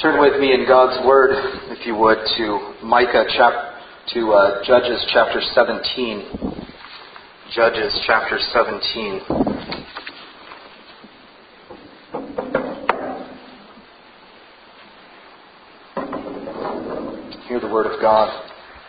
Turn with me in God's Word, if you would, to Judges chapter 17. Judges chapter 17. Hear the Word of God.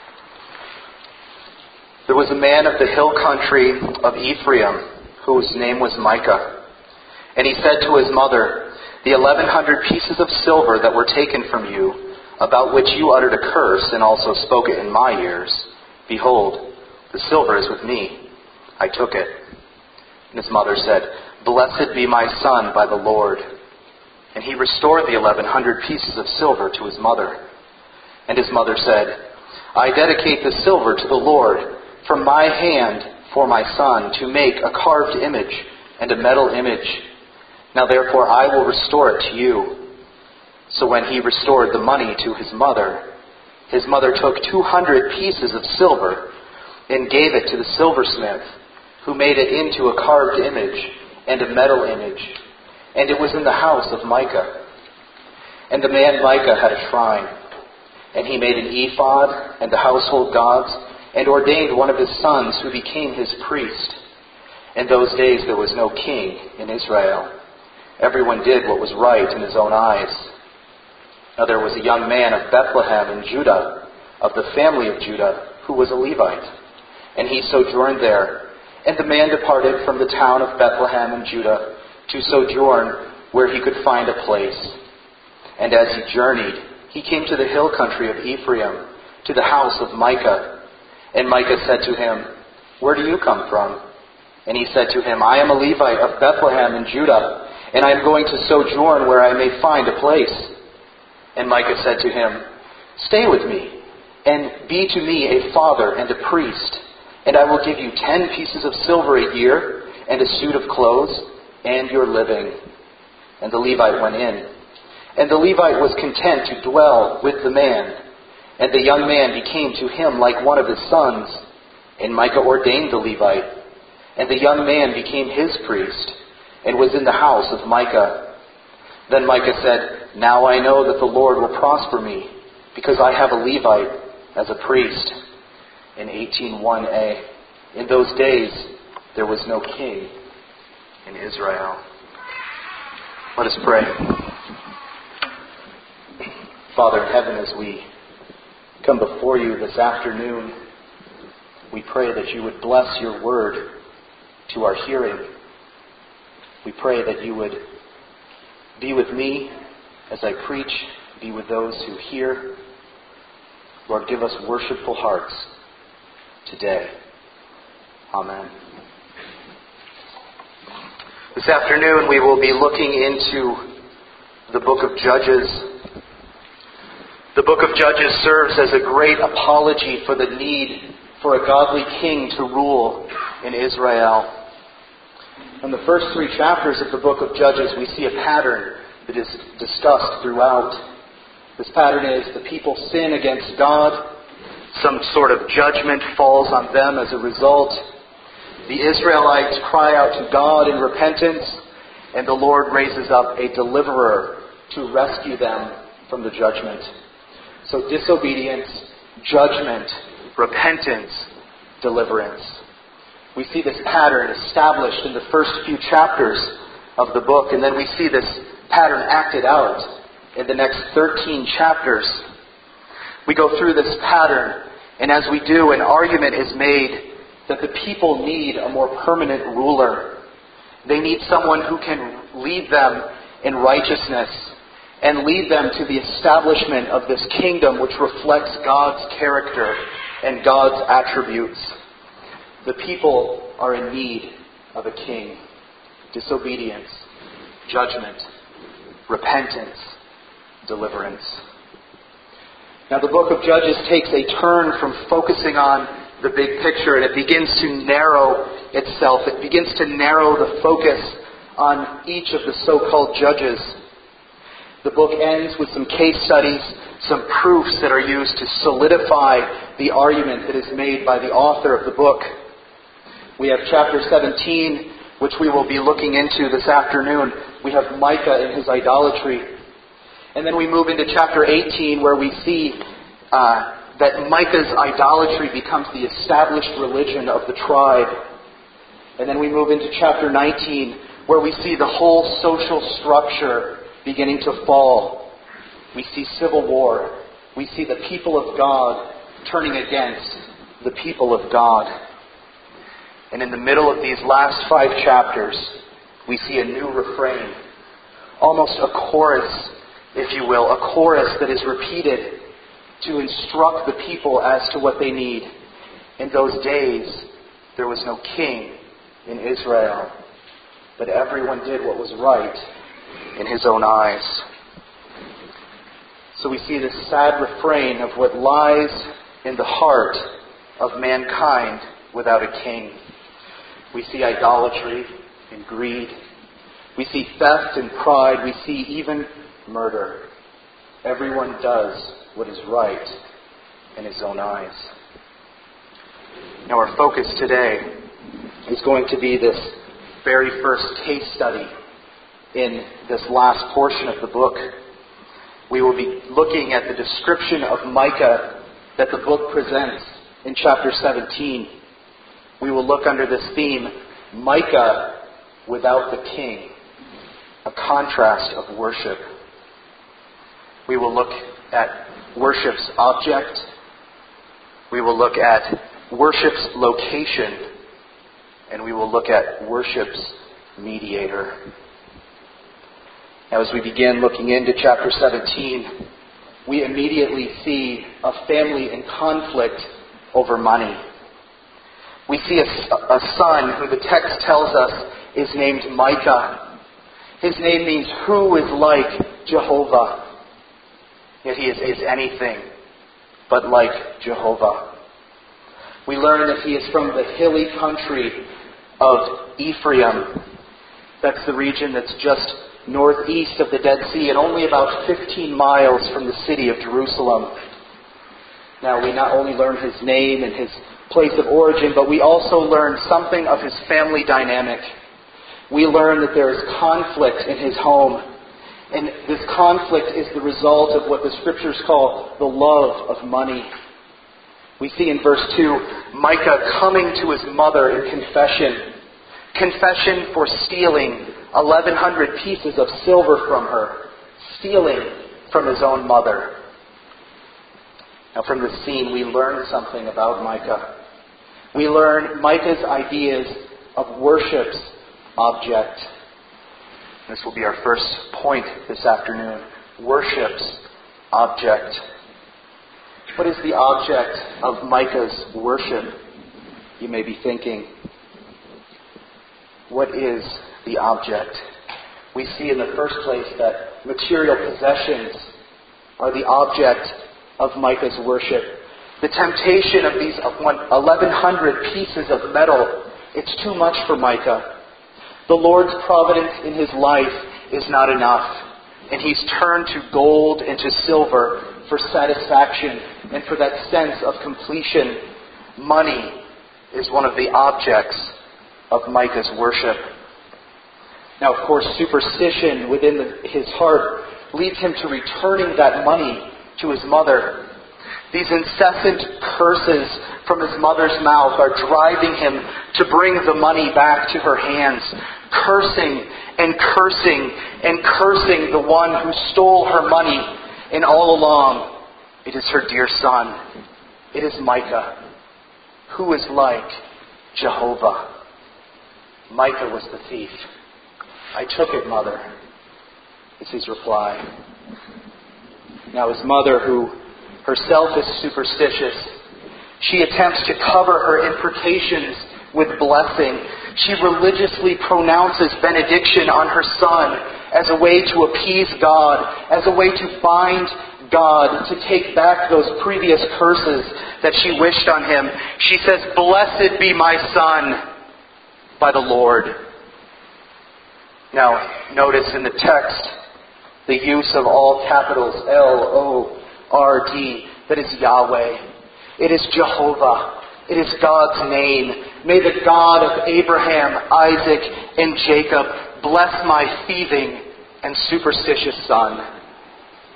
There was a man of the hill country of Ephraim, whose name was Micah. And he said to his mother, "The 1,100 pieces of silver that were taken from you, about which you uttered a curse, and also spoke it in my ears, behold, the silver is with me. I took it." And his mother said, "Blessed be my son by the Lord." And he restored the 1,100 pieces of silver to his mother. And his mother said, "I dedicate the silver to the Lord from my hand for my son, to make a carved image and a metal image. Now therefore I will restore it to you." So when he restored the money to his mother took 200 pieces of silver and gave it to the silversmith, who made it into a carved image and a metal image. And it was in the house of Micah. And the man Micah had a shrine. And he made an ephod and the household gods, and ordained one of his sons, who became his priest. In those days there was no king in Israel. Everyone did what was right in his own eyes. Now there was a young man of Bethlehem in Judah, of the family of Judah, who was a Levite. And he sojourned there. And the man departed from the town of Bethlehem in Judah to sojourn where he could find a place. And as he journeyed, he came to the hill country of Ephraim, to the house of Micah. And Micah said to him, "Where do you come from?" And he said to him, "I am a Levite of Bethlehem in Judah, and I am going to sojourn where I may find a place." And Micah said to him, "Stay with me, and be to me a father and a priest, and I will give you 10 pieces of silver a year, and a suit of clothes, and your living." And the Levite went in. And the Levite was content to dwell with the man. And the young man became to him like one of his sons. And Micah ordained the Levite. And the young man became his priest, and was in the house of Micah. Then Micah said, "Now I know that the Lord will prosper me, because I have a Levite as a priest." In 18:1a, in those days there was no king in Israel. Let us pray. Father in heaven, as we come before you this afternoon, we pray that you would bless your word to our hearing. We pray that you would be with me as I preach, be with those who hear. Lord, give us worshipful hearts today. Amen. This afternoon we will be looking into the book of Judges. The book of Judges serves as a great apology for the need for a godly king to rule in Israel. In the first 3 chapters of the book of Judges, we see a pattern that is discussed throughout. This pattern is the people sin against God. Some sort of judgment falls on them as a result. The Israelites cry out to God in repentance, and the Lord raises up a deliverer to rescue them from the judgment. So disobedience, judgment, repentance, deliverance. We see this pattern established in the first few chapters of the book, and then we see this pattern acted out in the next 13 chapters. We go through this pattern, and as we do, an argument is made that the people need a more permanent ruler. They need someone who can lead them in righteousness and lead them to the establishment of this kingdom which reflects God's character and God's attributes. The people are in need of a king. Disobedience, judgment, repentance, deliverance. Now the book of Judges takes a turn from focusing on the big picture, and it begins to narrow itself. It begins to narrow the focus on each of the so-called judges. The book ends with some case studies, some proofs that are used to solidify the argument that is made by the author of the book. We have chapter 17, which we will be looking into this afternoon. We have Micah and his idolatry. And then we move into chapter 18 where we see that Micah's idolatry becomes the established religion of the tribe. And then we move into chapter 19 where we see the whole social structure beginning to fall. We see civil war. We see the people of God turning against the people of God. And in the middle of these last 5 chapters, we see a new refrain. Almost a chorus, if you will. A chorus that is repeated to instruct the people as to what they need. In those days, there was no king in Israel, but everyone did what was right in his own eyes. So we see this sad refrain of what lies in the heart of mankind without a king. We see idolatry and greed. We see theft and pride. We see even murder. Everyone does what is right in his own eyes. Now our focus today is going to be this very first case study in this last portion of the book. We will be looking at the description of Micah that the book presents in chapter 17. We will look under this theme, Micah without the king, a contrast of worship. We will look at worship's object. We will look at worship's location. And we will look at worship's mediator. Now, as we begin looking into chapter 17, we immediately see a family in conflict over money. We see a son who the text tells us is named Micah. His name means who is like Jehovah. Yet he is anything but like Jehovah. We learn that he is from the hilly country of Ephraim. That's the region that's just northeast of the Dead Sea and only about 15 miles from the city of Jerusalem. Now, we not only learn his name and his place of origin, but we also learn something of his family dynamic. We learn that there is conflict in his home. And this conflict is the result of what the Scriptures call the love of money. We see in verse 2, Micah coming to his mother in confession. Confession for stealing 1,100 pieces of silver from her. Stealing from his own mother. Now from this scene, we learn something about Micah. We learn Micah's ideas of worship's object. This will be our first point this afternoon. Worship's object. What is the object of Micah's worship? You may be thinking. What is the object? We see in the first place that material possessions are the object of Micah's worship. The temptation of these 1,100 pieces of metal, it's too much for Micah. The Lord's providence in his life is not enough. And he's turned to gold and to silver for satisfaction and for that sense of completion. Money is one of the objects of Micah's worship. Now, of course, superstition within his heart leads him to returning that money to his mother. These incessant curses from his mother's mouth are driving him to bring the money back to her hands, cursing and cursing and cursing the one who stole her money. And all along, it is her dear son. It is Micah, who is like Jehovah. Micah was the thief. I took it, mother, is his reply. Now his mother, who herself is superstitious, she attempts to cover her imprecations with blessing. She religiously pronounces benediction on her son as a way to appease God, as a way to bind God to take back those previous curses that she wished on him. She says, "Blessed be my son by the Lord." Now, notice in the text the use of all capitals, L-O-R-D, that is Yahweh. It is Jehovah. It is God's name. May the God of Abraham, Isaac, and Jacob bless my thieving and superstitious son.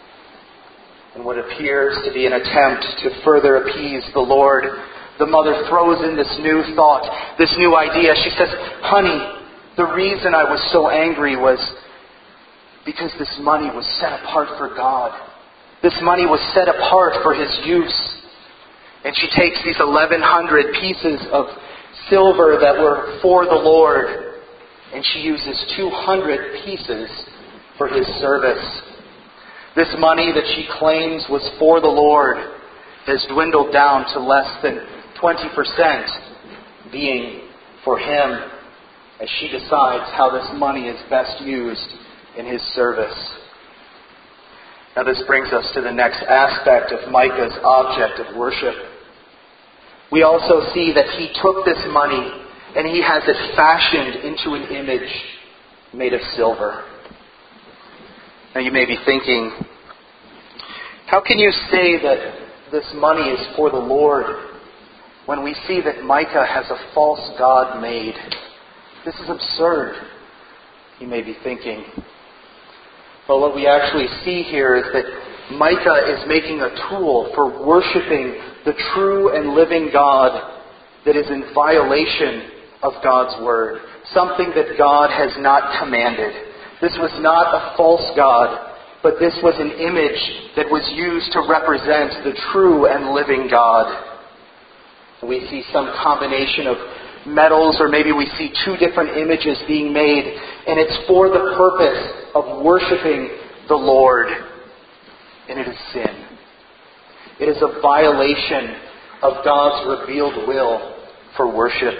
In what appears to be an attempt to further appease the Lord, the mother throws in this new thought, this new idea. She says, "Honey, the reason I was so angry was because this money was set apart for God. This money was set apart for His use." And she takes these 1,100 pieces of silver that were for the Lord, and she uses 200 pieces for His service. This money that she claims was for the Lord has dwindled down to less than 20% being for Him, as she decides how this money is best used in His service. Now this brings us to the next aspect of Micah's object of worship. We also see that he took this money and he has it fashioned into an image made of silver. Now you may be thinking, how can you say that this money is for the Lord when we see that Micah has a false god made? This is absurd, you may be thinking. Well, what we actually see here is that Micah is making a tool for worshiping the true and living God that is in violation of God's Word. Something that God has not commanded. This was not a false god, but this was an image that was used to represent the true and living God. We see some combination of metals, or maybe we see two different images being made, and it's for the purpose of worshiping the Lord. And it is sin. It is a violation of God's revealed will for worship.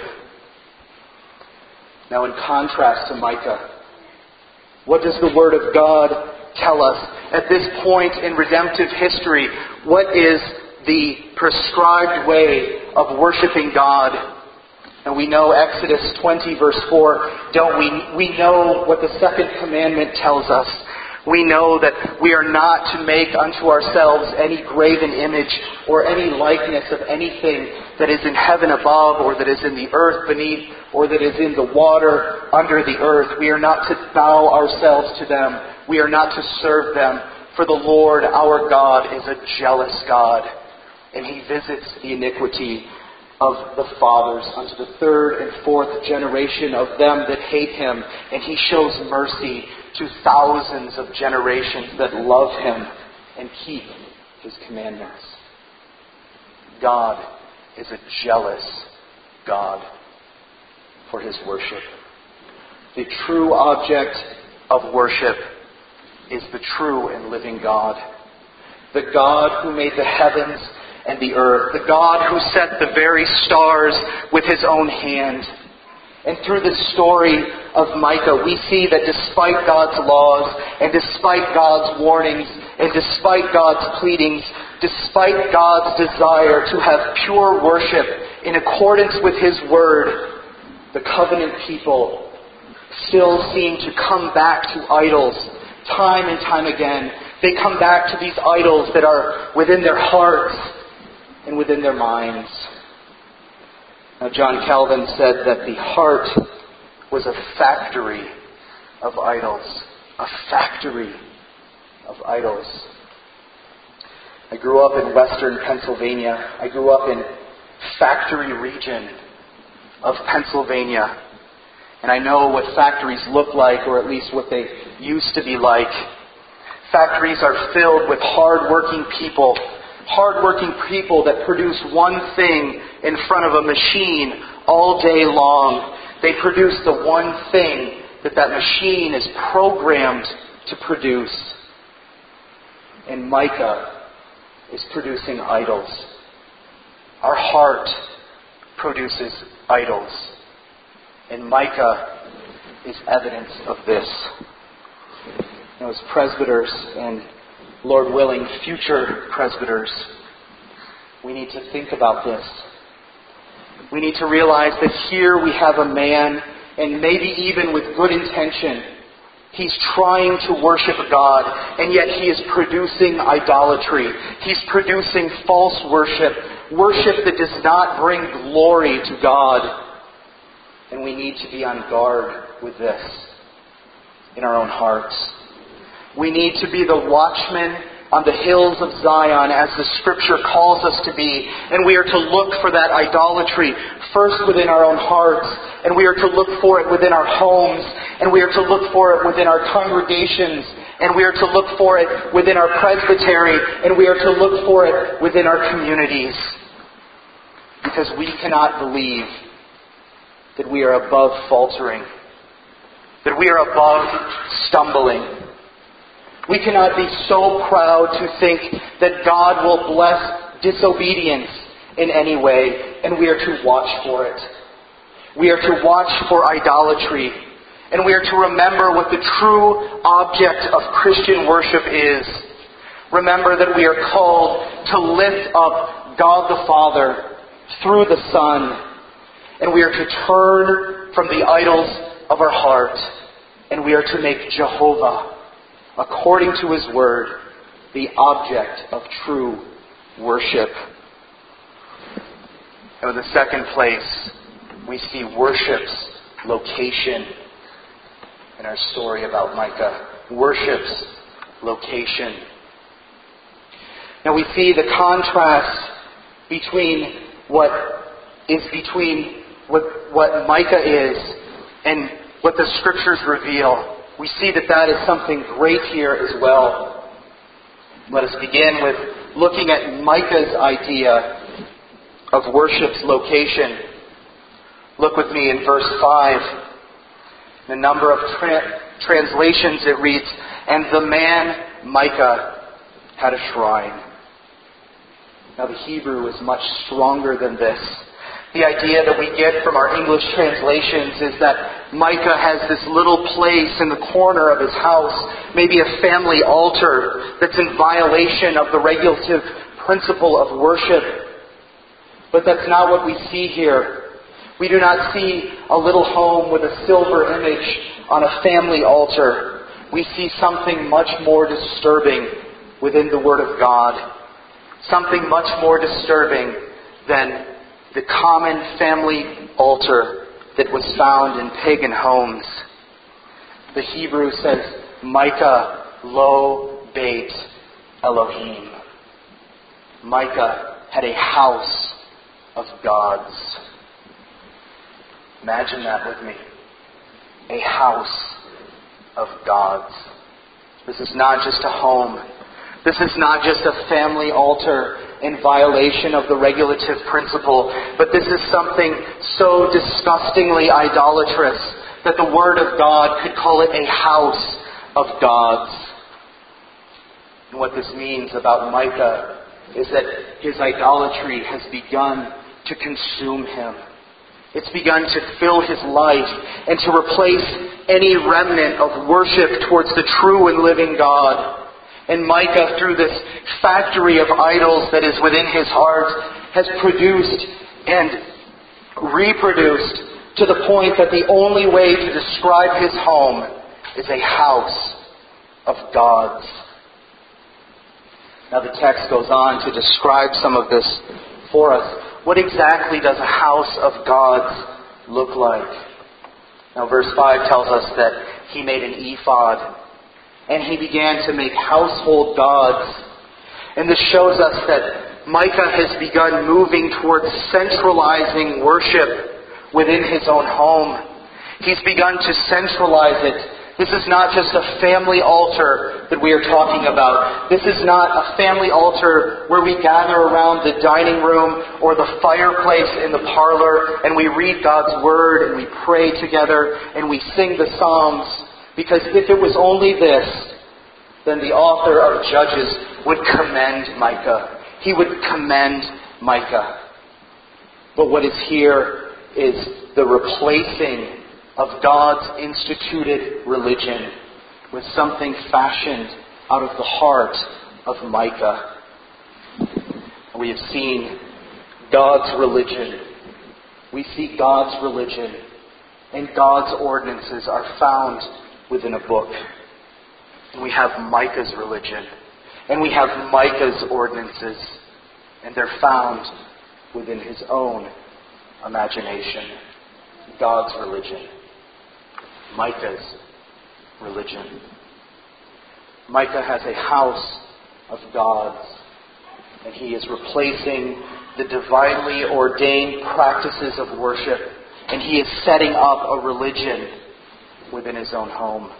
Now, in contrast to Micah, what does the Word of God tell us? At this point in redemptive history, what is the prescribed way of worshiping God? And we know Exodus 20 verse 4, don't we? We know what the second commandment tells us. We know that we are not to make unto ourselves any graven image or any likeness of anything that is in heaven above, or that is in the earth beneath, or that is in the water under the earth. We are not to bow ourselves to them. We are not to serve them. For the Lord our God is a jealous God, and He visits the iniquity of the fathers unto the third and fourth generation of them that hate Him, and He shows mercy to thousands of generations that love Him and keep His commandments. God is a jealous God for His worship. The true object of worship is the true and living God. The God who made the heavens and the earth. The God who set the very stars with His own hand. And through this story of Micah, we see that despite God's laws, and despite God's warnings, and despite God's pleadings, despite God's desire to have pure worship in accordance with His Word, the covenant people still seem to come back to idols time and time again. They come back to these idols that are within their hearts and within their minds. Now, John Calvin said that the heart was a factory of idols. A factory of idols. I grew up in western Pennsylvania. I grew up in factory region of Pennsylvania. And I know what factories look like, or at least what they used to be like. Factories are filled with hard-working people. Hard-working people that produce one thing in front of a machine all day long. They produce the one thing that machine is programmed to produce. And Micah is producing idols. Our heart produces idols. And Micah is evidence of this. Now, as presbyters and, Lord willing, future presbyters, we need to think about this. We need to realize that here we have a man, and maybe even with good intention, he's trying to worship God, and yet he is producing idolatry. He's producing false worship, worship that does not bring glory to God. And we need to be on guard with this in our own hearts. We need to be the watchmen on the hills of Zion as the Scripture calls us to be. And we are to look for that idolatry first within our own hearts, and we are to look for it within our homes, and we are to look for it within our congregations, and we are to look for it within our presbytery, and we are to look for it within our communities. Because we cannot believe that we are above faltering, that we are above stumbling. We cannot be so proud to think that God will bless disobedience in any way, and we are to watch for it. We are to watch for idolatry, and we are to remember what the true object of Christian worship is. Remember that we are called to lift up God the Father through the Son, and we are to turn from the idols of our heart, and we are to make Jehovah, according to His Word, the object of true worship. And in the second place, we see worship's location in our story about Micah. Worship's location. Now we see the contrast between what Micah is and what the Scriptures reveal. We see that is something great here as well. Let us begin with looking at Micah's idea of worship's location. Look with me in verse 5. In a number of translations it reads, "And the man Micah had a shrine." Now the Hebrew is much stronger than this. The idea that we get from our English translations is that Micah has this little place in the corner of his house, maybe a family altar, that's in violation of the regulative principle of worship. But that's not what we see here. We do not see a little home with a silver image on a family altar. We see something much more disturbing within the Word of God. Something much more disturbing than the common family altar that was found in pagan homes. The Hebrew says, Micah lo beit Elohim. Micah had a house of gods. Imagine that with me. A house of gods. This is not just a home. This is not just a family altar in violation of the regulative principle, but this is something so disgustingly idolatrous that the Word of God could call it a house of gods. And what this means about Micah is that his idolatry has begun to consume him. It's begun to fill his life and to replace any remnant of worship towards the true and living God. And Micah, through this factory of idols that is within his heart, has produced and reproduced to the point that the only way to describe his home is a house of gods. Now the text goes on to describe some of this for us. What exactly does a house of gods look like? Now verse 5 tells us that he made an ephod. And he began to make household gods. And this shows us that Micah has begun moving towards centralizing worship within his own home. He's begun to centralize it. This is not just a family altar that we are talking about. This is not a family altar where we gather around the dining room or the fireplace in the parlor and we read God's Word and we pray together and we sing the Psalms. Because if it was only this, then the author of Judges would commend Micah. He would commend Micah. But what is here is the replacing of God's instituted religion with something fashioned out of the heart of Micah. We have seen God's religion. We see God's religion, and God's ordinances are found within a book. And we have Micah's religion. And we have Micah's ordinances. And they're found within his own imagination. God's religion. Micah's religion. Micah has a house of gods. And he is replacing the divinely ordained practices of worship. And he is setting up a religion within his own home.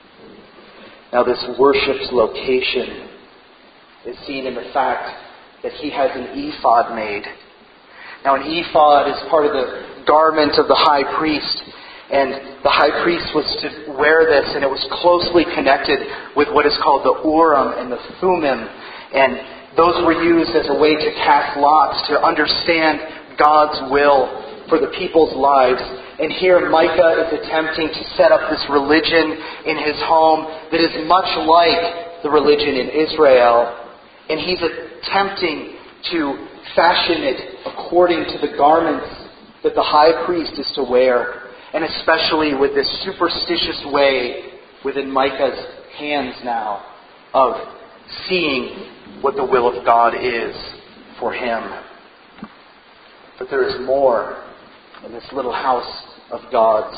Now this worship's location is seen in the fact that he has an ephod made. Now an ephod is part of the garment of the high priest, and the high priest was to wear this, and it was closely connected with what is called the Urim and the Thummim, and those were used as a way to cast lots, to understand God's will for the people's lives. And here Micah is attempting to set up this religion in his home that is much like the religion in Israel. And he's attempting to fashion it according to the garments that the high priest is to wear. And especially with this superstitious way within Micah's hands now of seeing what the will of God is for him. But there is more in this little house of gods.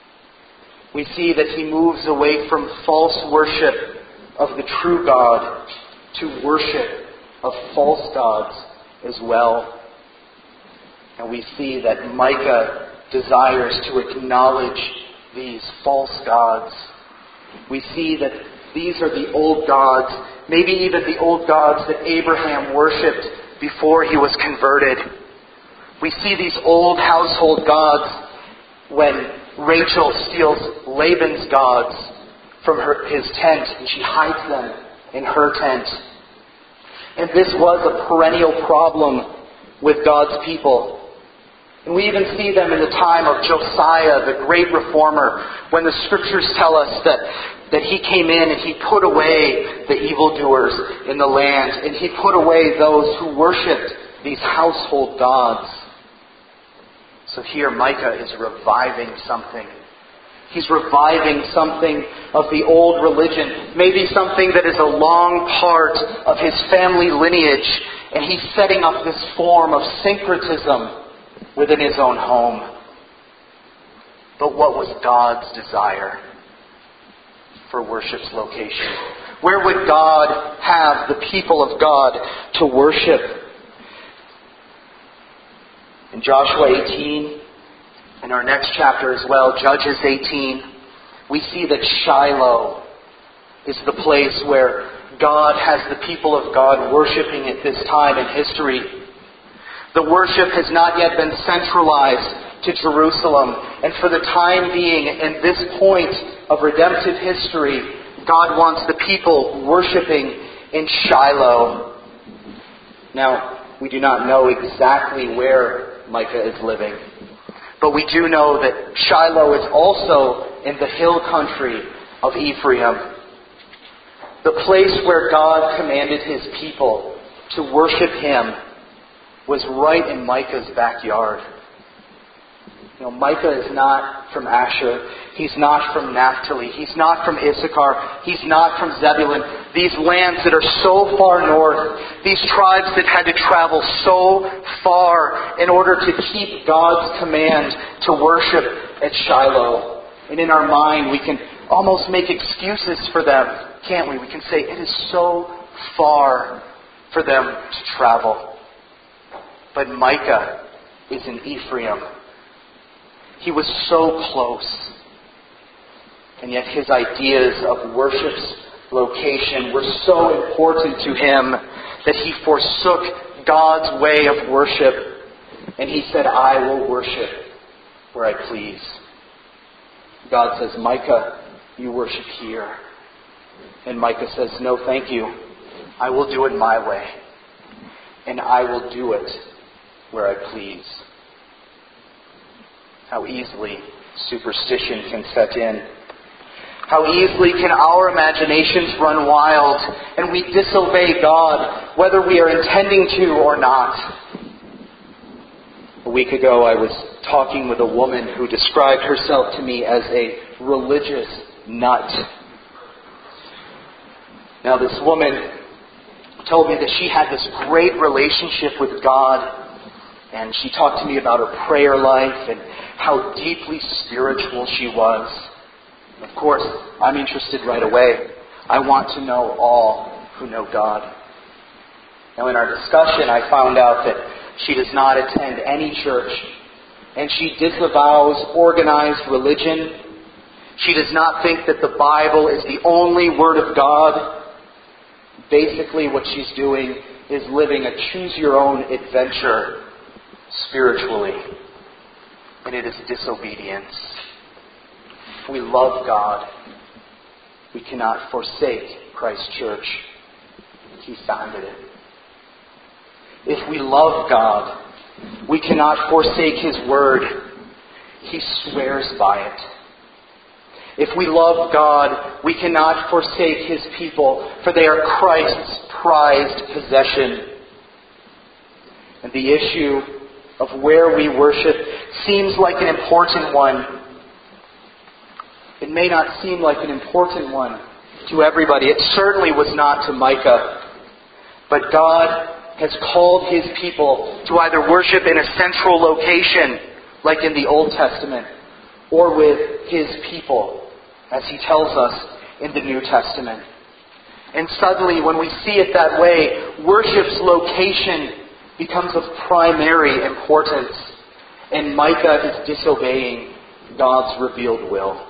We see that he moves away from false worship of the true God to worship of false gods as well. And we see that Micah desires to acknowledge these false gods. We see that these are the old gods, maybe even the old gods that Abraham worshipped before he was converted. We see these old household gods when Rachel steals Laban's gods from his tent and she hides them in her tent. And this was a perennial problem with God's people. And we even see them in the time of Josiah, the great reformer, when the scriptures tell us that he came in and he put away the evildoers in the land, and he put away those who worshipped these household gods. So here Micah is reviving something. He's reviving something of the old religion, maybe something that is a long part of his family lineage, and he's setting up this form of syncretism within his own home. But what was God's desire for worship's location? Where would God have the people of God to worship? In Joshua 18, in our next chapter as well, Judges 18, we see that Shiloh is the place where God has the people of God worshiping at this time in history. The worship has not yet been centralized to Jerusalem. And for the time being, in this point of redemptive history, God wants the people worshiping in Shiloh. Now, we do not know exactly where Micah is living, but we do know that Shiloh is also in the hill country of Ephraim. The place where God commanded his people to worship him was right in Micah's backyard. You know, Micah is not from Asher. He's not from Naphtali. He's not from Issachar. He's not from Zebulun. These lands that are so far north, these tribes that had to travel so far in order to keep God's command to worship at Shiloh. And in our mind, we can almost make excuses for them, can't we? We can say it is so far for them to travel. But Micah is in Ephraim. He was so close. And yet his ideas of worship's location were so important to him that he forsook God's way of worship. And he said, I will worship where I please. God says, Micah, you worship here. And Micah says, no, thank you. I will do it my way. And I will do it where I please. How easily superstition can set in. How easily can our imaginations run wild and we disobey God, whether we are intending to or not. A week ago, I was talking with a woman who described herself to me as a religious nut. Now, this woman told me that she had this great relationship with God. And she talked to me about her prayer life and how deeply spiritual she was. Of course, I'm interested right away. I want to know all who know God. Now in our discussion, I found out that she does not attend any church, and she disavows organized religion. She does not think that the Bible is the only Word of God. Basically, what she's doing is living a choose-your-own adventure spiritually. And it is disobedience. If we love God, we cannot forsake Christ's church. He founded it. If we love God, we cannot forsake His Word. He swears by it. If we love God, we cannot forsake His people, for they are Christ's prized possession. And the issue of where we worship seems like an important one. It may not seem like an important one to everybody. It certainly was not to Micah. But God has called His people to either worship in a central location, like in the Old Testament, or with His people, as He tells us in the New Testament. And suddenly, when we see it that way, worship's location becomes of primary importance, and Micah is disobeying God's revealed will.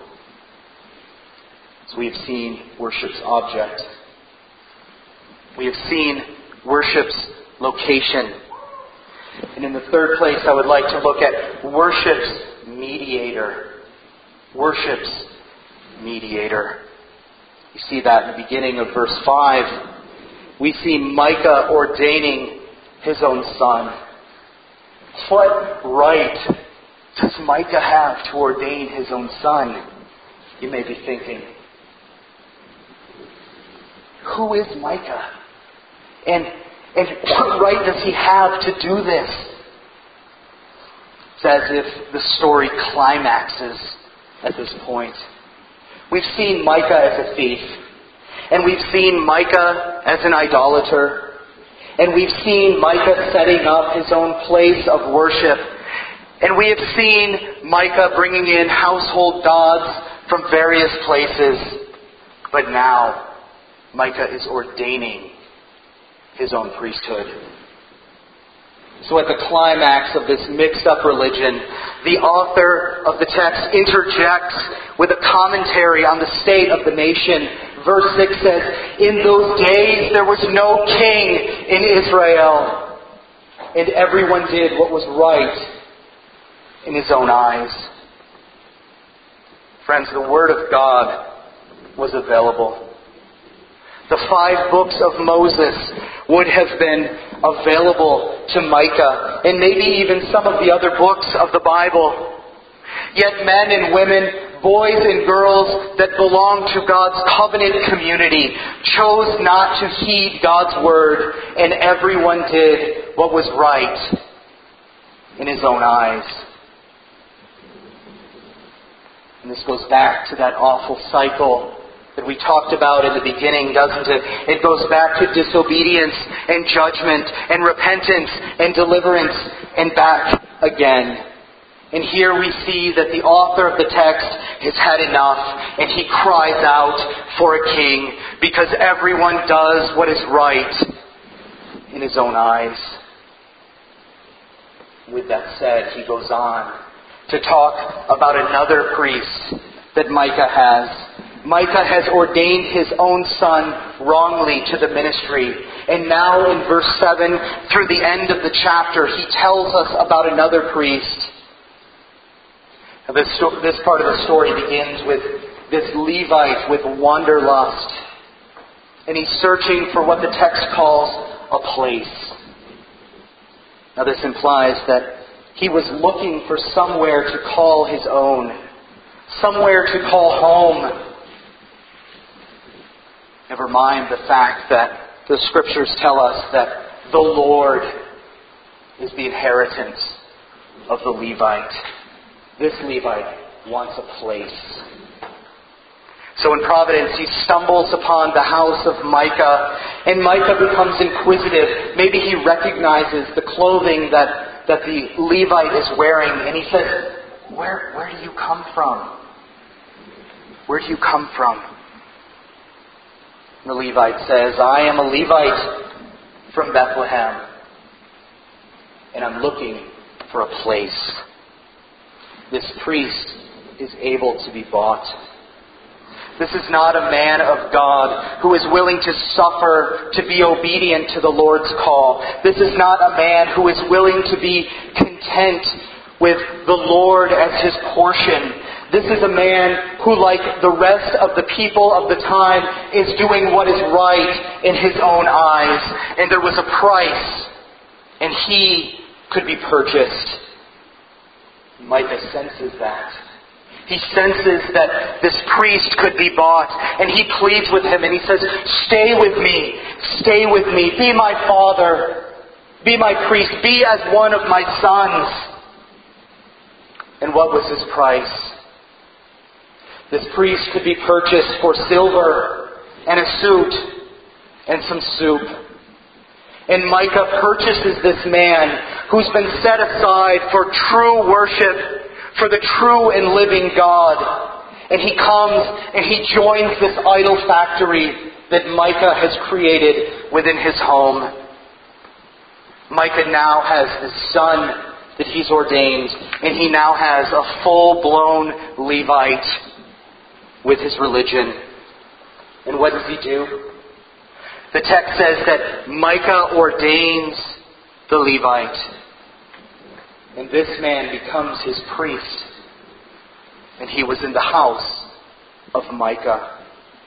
So we have seen worship's object. We have seen worship's location. And in the third place, I would like to look at worship's mediator. Worship's mediator. You see that in the beginning of verse 5. We see Micah ordaining his own son. What right does Micah have to ordain his own son? You may be thinking. Who is Micah? And what right does he have to do this? It's as if the story climaxes at this point. We've seen Micah as a thief. And we've seen Micah as an idolater. And we've seen Micah setting up his own place of worship. And we have seen Micah bringing in household gods from various places. But now, Micah is ordaining his own priesthood. So at the climax of this mixed-up religion, the author of the text interjects with a commentary on the state of the nation. Verse 6 says, "In those days there was no king in Israel, and everyone did what was right in his own eyes." Friends, the Word of God was available. The 5 books of Moses would have been available to Micah, and maybe even some of the other books of the Bible. Yet men and women, boys and girls that belonged to God's covenant community chose not to heed God's word, and everyone did what was right in his own eyes. And this goes back to that awful cycle that we talked about in the beginning, doesn't it? It goes back to disobedience and judgment and repentance and deliverance and back again. And here we see that the author of the text has had enough, and he cries out for a king because everyone does what is right in his own eyes. With that said, he goes on to talk about another priest that Micah has. Micah has ordained his own son wrongly to the ministry. And now in verse 7 through the end of the chapter, he tells us about another priest. Now this part of the story begins with this Levite with wanderlust. And he's searching for what the text calls a place. Now this implies that he was looking for somewhere to call his own. Somewhere to call home. Never mind the fact that the Scriptures tell us that the Lord is the inheritance of the Levite. This Levite wants a place. So in Providence, he stumbles upon the house of Micah, and Micah becomes inquisitive. Maybe he recognizes the clothing that the Levite is wearing, and he says, Where do you come from? Where do you come from? The Levite says, I am a Levite, from Bethlehem, and I'm looking for a place. This priest is able to be bought. This is not a man of God who is willing to suffer to be obedient to the Lord's call. This is not a man who is willing to be content with the Lord as his portion. This is a man who, like the rest of the people of the time, is doing what is right in his own eyes. And there was a price, and he could be purchased. Micah senses that. He senses that this priest could be bought, and he pleads with him, and he says, stay with me, be my father, be my priest, be as one of my sons. And what was his price? This priest could be purchased for silver and a suit and some soup. And Micah purchases this man who's been set aside for true worship, for the true and living God. And he comes and he joins this idol factory that Micah has created within his home. Micah now has the son that he's ordained, and he now has a full-blown Levite with his religion. And what does he do? The text says that Micah ordains the Levite. And this man becomes his priest. And he was in the house of Micah.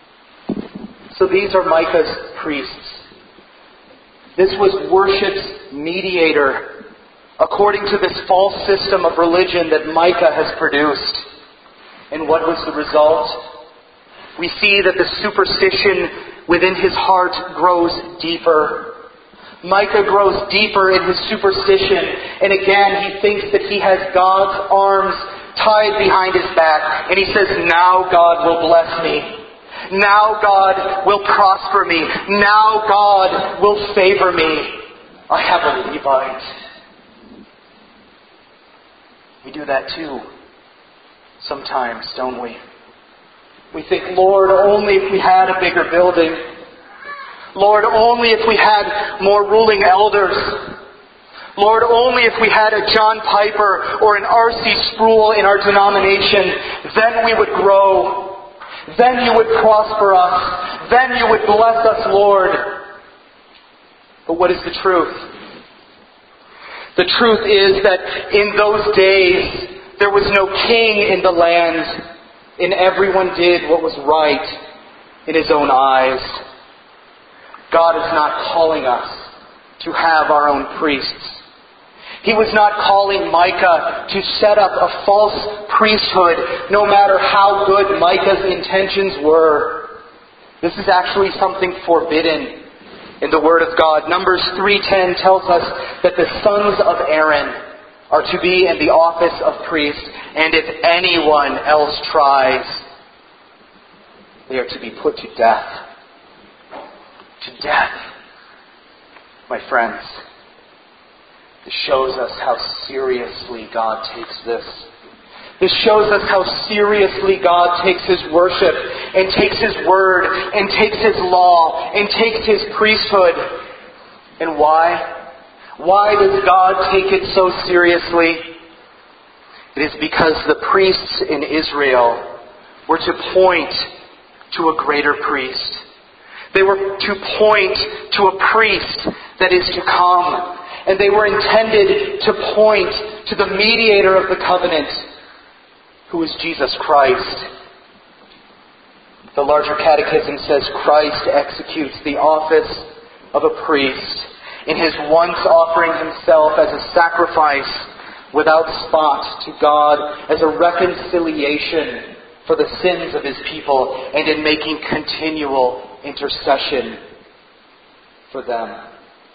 So these are Micah's priests. This was worship's mediator, according to this false system of religion that Micah has produced. And what was the result? We see that the superstition within his heart grows deeper. Micah grows deeper in his superstition, and again he thinks that he has God's arms tied behind his back, and he says, now God will bless me. Now God will prosper me. Now God will favor me. I have a Levite. We do that too sometimes, don't we? We think, Lord, only if we had a bigger building. Lord, only if we had more ruling elders. Lord, only if we had a John Piper or an R.C. Sproul in our denomination, then we would grow. Then you would prosper us. Then you would bless us, Lord. But what is the truth? The truth is that in those days, there was no king in the land, and everyone did what was right in his own eyes. God is not calling us to have our own priests. He was not calling Micah to set up a false priesthood, no matter how good Micah's intentions were. This is actually something forbidden in the Word of God. Numbers 3:10 tells us that the sons of Aaron are to be in the office of priest, and if anyone else tries, they are to be put to death. To death. My friends, this shows us how seriously God takes this. This shows us how seriously God takes His worship, and takes His word, and takes His law, and takes His priesthood. And why? Why does God take it so seriously? It is because the priests in Israel were to point to a greater priest. They were to point to a priest that is to come. And they were intended to point to the mediator of the covenant, who is Jesus Christ. The larger catechism says Christ executes the office of a priest in His once offering Himself as a sacrifice without spot to God, as a reconciliation for the sins of His people, and in making continual intercession for them.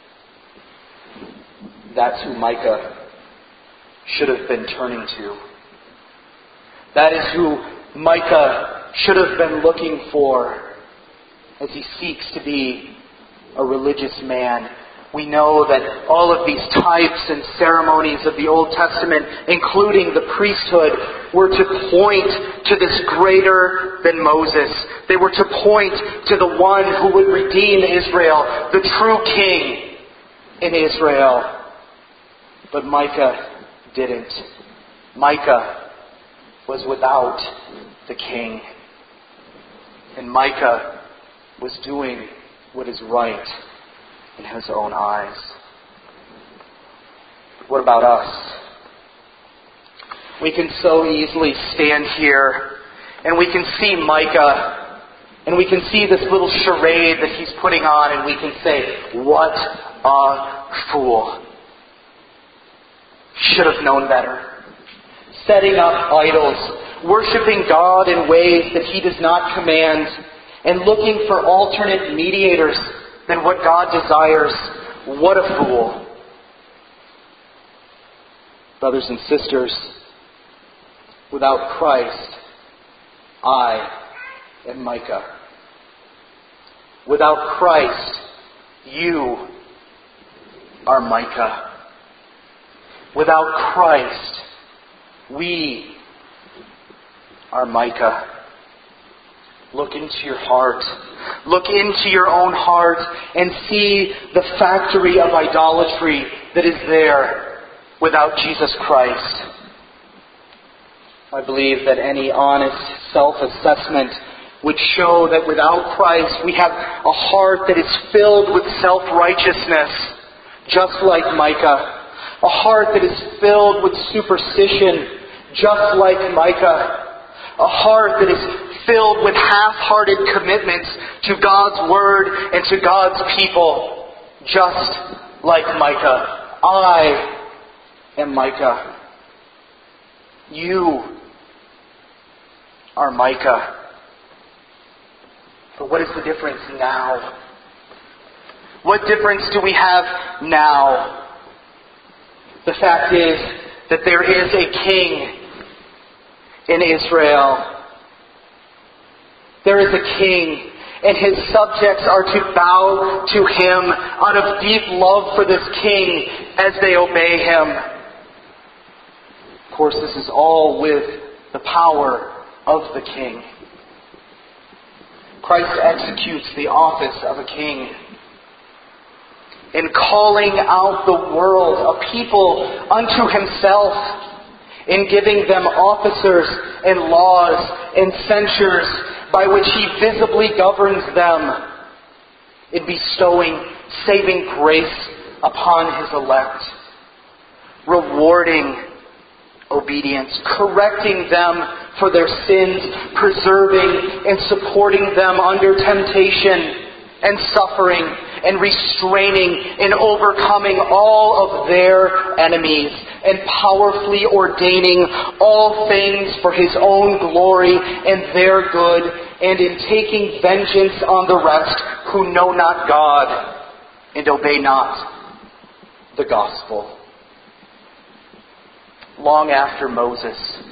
That's who Micah should have been turning to. That is who Micah should have been looking for as he seeks to be a religious man. We know that all of these types and ceremonies of the Old Testament, including the priesthood, were to point to this greater than Moses. They were to point to the one who would redeem Israel, the true king, in Israel. But Micah didn't. Micah was without the king. And Micah was doing what is right in his own eyes. But what about us? We can so easily stand here and we can see Micah and we can see this little charade that he's putting on and we can say, what a fool. Should have known better. Setting up idols, worshiping God in ways that he does not command, and looking for alternate mediators than what God desires. What a fool. Brothers and sisters, without Christ, I am Micah. Without Christ, you are Micah. Without Christ, we are Micah. Look into your heart. Look into your own heart and see the factory of idolatry that is there without Jesus Christ. I believe that any honest self-assessment would show that without Christ we have a heart that is filled with self-righteousness, just like Micah. A heart that is filled with superstition, just like Micah. A heart that is filled with half-hearted commitments to God's Word and to God's people, just like Micah. I am Micah. You are Micah. But what is the difference now? What difference do we have now? The fact is that there is a king in Israel. There is a king, and his subjects are to bow to him out of deep love for this king as they obey him. Of course, this is all with the power of the king. Christ executes the office of a king in calling out the world, a people unto himself, in giving them officers and laws and censures by which he visibly governs them, in bestowing saving grace upon his elect, rewarding obedience, correcting them for their sins, preserving and supporting them under temptation and suffering, and restraining and overcoming all of their enemies, and powerfully ordaining all things for his own glory and their good, and in taking vengeance on the rest who know not God and obey not the gospel. Long after Moses,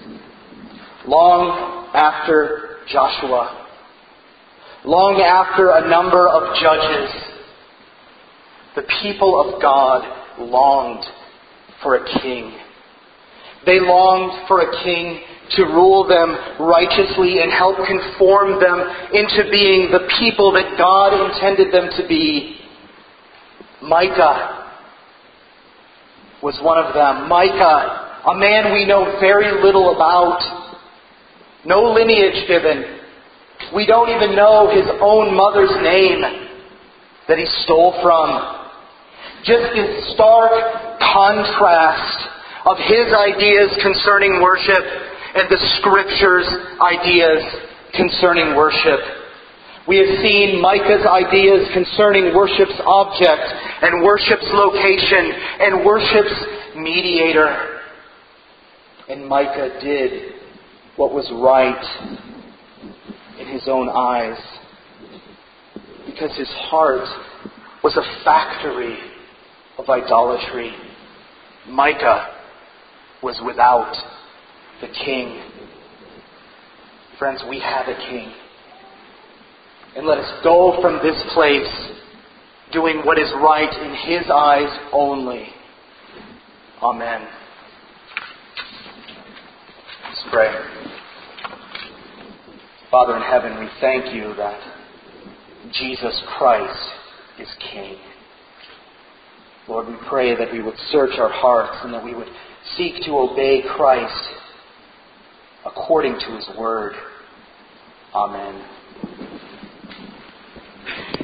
long after Joshua, long after a number of judges, the people of God longed for a king. They longed for a king to rule them righteously and help conform them into being the people that God intended them to be. Micah was one of them. Micah, a man we know very little about. No lineage given. We don't even know his own mother's name that he stole from. Just this stark contrast of his ideas concerning worship and the Scripture's ideas concerning worship. We have seen Micah's ideas concerning worship's object and worship's location and worship's mediator. And Micah did what was right in his own eyes, because his heart was a factory of idolatry. Micah was without the king. Friends, we have a king. And let us go from this place doing what is right in his eyes only. Amen. Let's pray. Father in heaven, we thank you that Jesus Christ is King. Lord, we pray that we would search our hearts and that we would seek to obey Christ according to His Word. Amen.